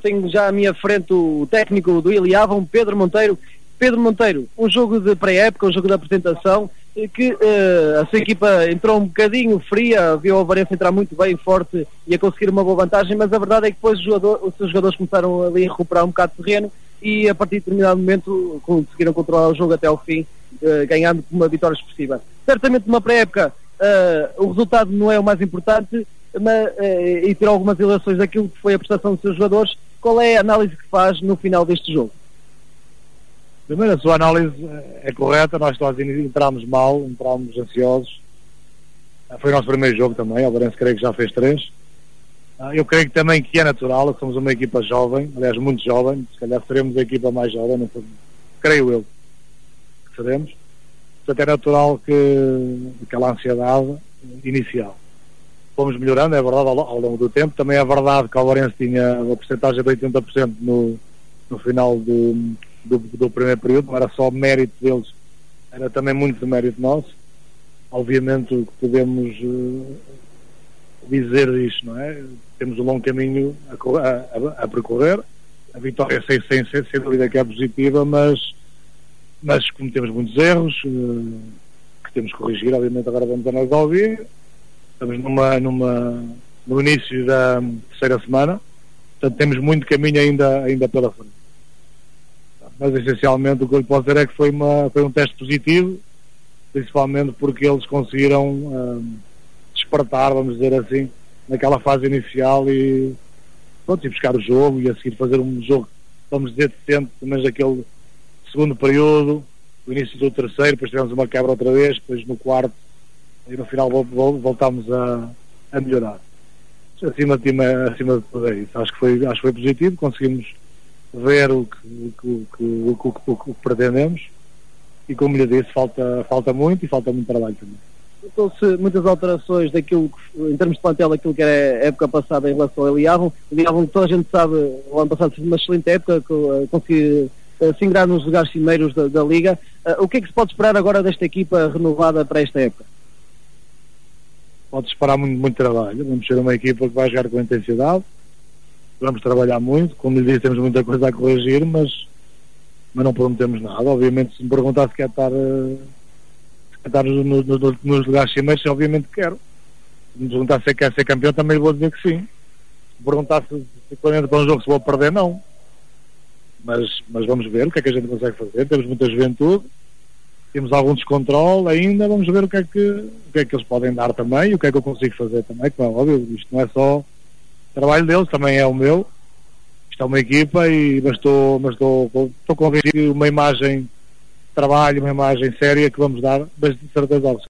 tenho já à minha frente o técnico do Iliavon, Pedro Monteiro. Pedro Monteiro, um jogo de pré-época, um jogo de apresentação, que a sua equipa entrou um bocadinho fria, viu o Varense entrar muito bem, forte e a conseguir uma boa vantagem, mas a verdade é que depois os seus jogadores começaram ali a recuperar um bocado de terreno e a partir de determinado momento conseguiram controlar o jogo até ao fim, ganhando com uma vitória expressiva. Certamente numa pré-época o resultado não é o mais importante, mas, e ter algumas eleições daquilo que foi a prestação dos seus jogadores. Qual é a análise que faz no final deste jogo? Primeiro, a sua análise é correta. Nós entramos mal, entramos ansiosos. Foi o nosso primeiro jogo também. O Varense creio que já fez 3. Eu creio que também que é natural. Somos uma equipa jovem, aliás muito jovem. Se calhar seremos a equipa mais jovem, não foi, creio eu que seremos. Portanto é natural que aquela ansiedade inicial. Fomos melhorando, é verdade, ao longo do tempo. Também é verdade que o Varense tinha uma porcentagem de 80% no final do primeiro período. Não era só mérito deles, era também muito de mérito nosso. Obviamente o que podemos dizer disto, não é? Temos um longo caminho a percorrer. A vitória sem dúvida que é positiva, mas cometemos muitos erros que temos que corrigir. Obviamente agora vamos analisar o vídeo. Estamos no início da terceira semana, portanto temos muito caminho ainda pela frente. Mas essencialmente o que eu lhe posso dizer é que foi um teste positivo, principalmente porque eles conseguiram despertar, vamos dizer assim, naquela fase inicial e buscar o jogo e a seguir fazer um jogo, vamos dizer, decente, mas daquele segundo período, o início do terceiro, depois tivemos uma quebra outra vez, depois no quarto e no final voltámos a melhorar. Acima de tudo é isso. Acho que foi positivo, conseguimos ver o que pretendemos e, como lhe disse, falta muito e falta muito trabalho também. Notou-se muitas alterações daquilo que, em termos de plantel, daquilo que era a época passada em relação ao Iliavon. O Iliavon, toda a gente sabe, o ano passado fez uma excelente época, conseguiu se ingrar nos lugares cimeiros da Liga. O que é que se pode esperar agora desta equipa renovada para esta época? Pode esperar muito trabalho. Vamos ser uma equipa que vai jogar com intensidade, vamos trabalhar muito. Como lhe disse, temos muita coisa a corrigir, mas não prometemos nada. Obviamente, se me perguntar se quer estar nos lugares cimeiros, obviamente quero. Se me perguntar se quer ser campeão, também vou dizer que sim. Se me perguntar se quando entra para um jogo se vou perder, não. Mas vamos ver o que é que a gente consegue fazer. Temos muita juventude, temos algum descontrole ainda, vamos ver o que é que eles podem dar também e o que é que eu consigo fazer também, que é óbvio, isto não é só trabalho deles, também é o meu. Isto é uma equipa mas estou convencido que uma imagem de trabalho, uma imagem séria que vamos dar, mas de certeza absoluta.